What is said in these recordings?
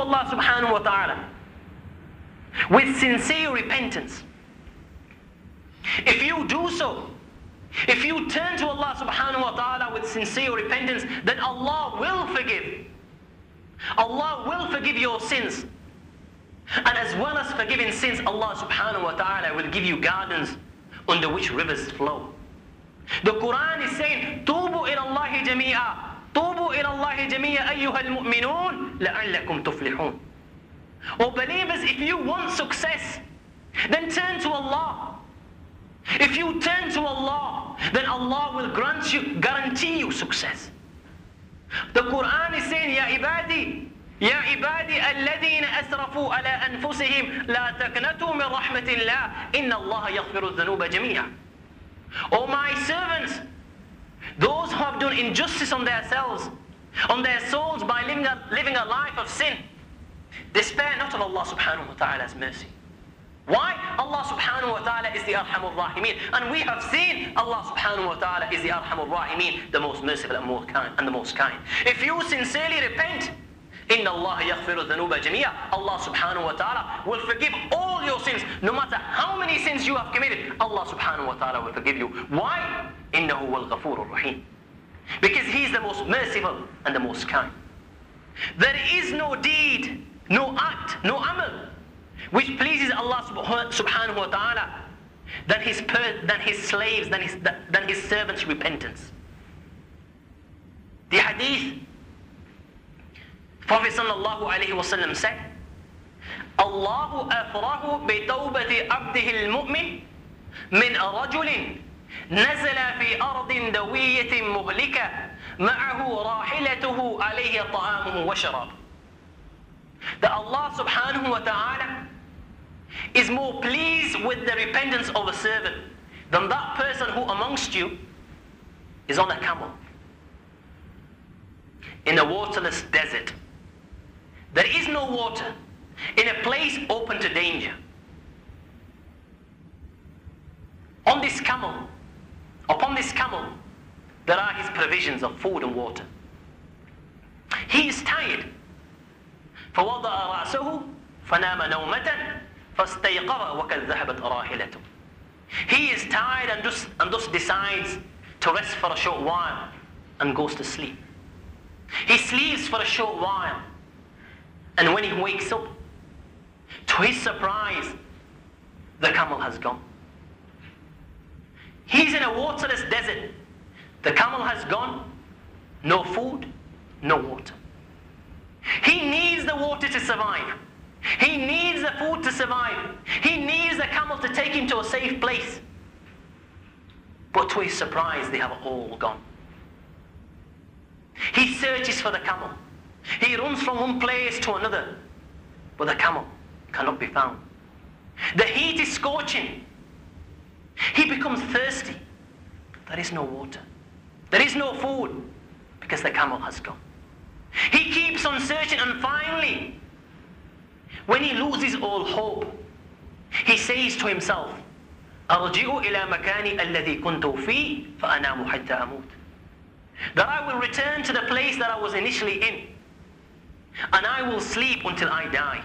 Allah subhanahu wa ta'ala with sincere repentance, if you do so, if you turn to Allah subhanahu wa ta'ala with sincere repentance, then Allah will forgive. Allah will forgive your sins. And as well as forgiving sins, Allah subhanahu wa ta'ala will give you gardens under which rivers flow. The Quran is saying, "Tubu ila Allahi jami'a, tubu ila Allahi jami'a ayyuha al-mu'minun la'allakum tuflihun." O believers, if you want success, then turn to Allah. If you turn to Allah, then Allah will guarantee you success. The Quran is saying, "Ya ibadi, يا عبادي الذين أسرفوا على أنفسهم لا تقنطوا من رحمة الله إن الله يغفر الذنوب جميعا." O my servants, those who have done injustice on themselves, on their souls by living a life of sin, despair not of Allah subhanahu wa ta'ala's mercy. Why? Allah subhanahu wa ta'ala is the Arhamur Rahimin, and we have seen Allah subhanahu wa ta'ala is the Arhamur Rahimin, the most merciful and the most kind. If you sincerely repent, Inna Allah yaghfiru dhunuba jami'a, Allah subhanahu wa ta'ala will forgive all your sins. No matter how many sins you have committed, Allah subhanahu wa ta'ala will forgive you. Why? Innahu wal ghafurur rahim. Because He is the most merciful and the most kind. There is no deed, no act, no amal which pleases Allah subhanahu wa ta'ala than His slaves, than His servants' repentance. The hadith, Prophet sallallahu alayhi wa sallam said, "Allahu afrahu bi tawbati abdihi al-mu'min min rajulin nazala fi ardin dawiyatin muhlika ma'ahu rahilatuhu alayhi ta'amuhu wa sharab." That Allah subhanahu wa ta'ala is more pleased with the repentance of a servant than that person who amongst you is on a camel in a waterless desert. There is no water, in a place open to danger. Upon this camel, there are his provisions of food and water. He is tired. فَوَضَعَ رَأْسَهُ فَنَامَ نَوْمَةً فَاسْتَيْقَظَ وَقَدْ ذَهَبَتْ رَاحِلَتُهُ. He is tired and thus decides to rest for a short while and goes to sleep. He sleeps for a short while, and when he wakes up, to his surprise, the camel has gone. He's in a waterless desert. The camel has gone. No food, no water. He needs the water to survive. He needs the food to survive. He needs the camel to take him to a safe place. But to his surprise, they have all gone. He searches for the camel. He runs from one place to another, but the camel cannot be found. The heat is scorching. He becomes thirsty. There is no water. There is no food because the camel has gone. He keeps on searching, and finally, when he loses all hope, he says to himself, "أرجع إلى مكاني الذي كنت فيه فأنام حتى أموت." That I will return to the place that I was initially in, and I will sleep until I die.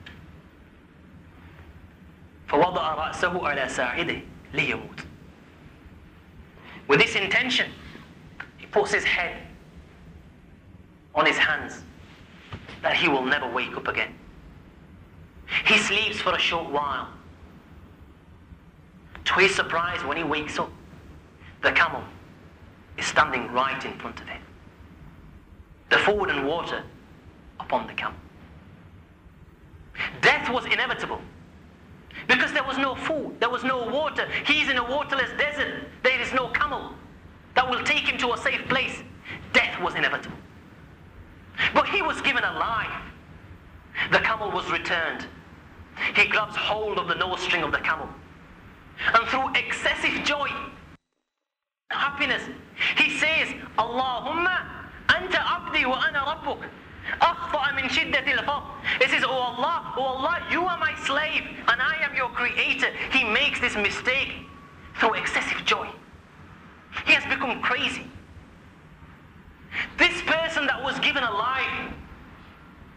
فوضع رأسه على ساعده ليموت. With this intention, he puts his head on his hands, that he will never wake up again. He sleeps for a short while. To his surprise, when he wakes up, the camel is standing right in front of him. The food and water upon the camel. Death was inevitable because there was no food, there was no water. He's in a waterless desert. There is no camel that will take him to a safe place. Death was inevitable. But he was given a life. The camel was returned. He grabs hold of the nose string of the camel, and through excessive joy, happiness, he says, "Allahumma anta abdi wa ana rabbuk. Akhta'a min shiddatil faqr." He says, oh Allah, you are my slave and I am your creator. He makes this mistake through excessive joy. He has become crazy. This person that was given a life